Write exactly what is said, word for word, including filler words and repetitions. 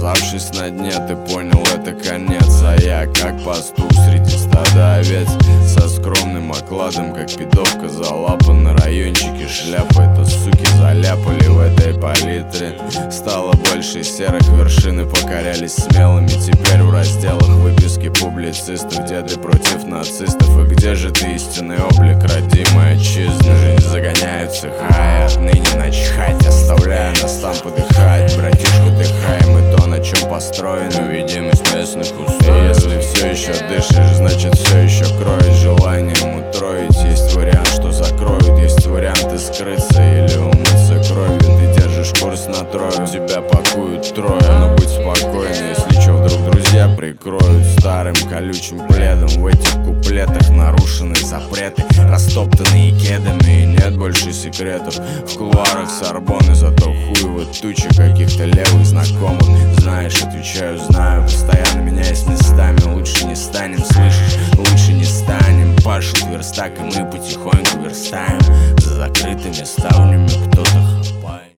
Оказавшись на дне, ты понял, это конец. А я как пастух среди стада овец, со скромным окладом, как пидовка залапан на райончике. Шляпа это суки заляпали в этой палитре. Стало больше серых, вершины покорялись смелыми. Теперь в разделах выписки публицистов: деды против нацистов. И где же ты, истинный облик родимой отчизны? Жизнь загоняет в цеха, и отныне начхать, оставляя нас там подыхать. Братишка, дыхаем и то, на чем построена видимость местных условий. Если все еще дышишь, значит все еще кроет желанием утроить. Есть вариант, что закроют, есть варианты скрыться или умыться кровью. Ты держишь курс на трое, тебя пакуют трое. Но будь спокоен, если что, вдруг друзья прикроют старым колючим пледом. В этих куплетах нарушены запреты, растоптанные кедами, и нет больше секретов. В кулуарах Сорбонны зато хуево туча каких-то левых знакомых. Знаешь, отвечаю, знаю, постоянно меняясь местами. Лучше не станем, слышишь, лучше не станем. Пашут верстак, и мы потихоньку верстаем. За закрытыми ставнями кто-то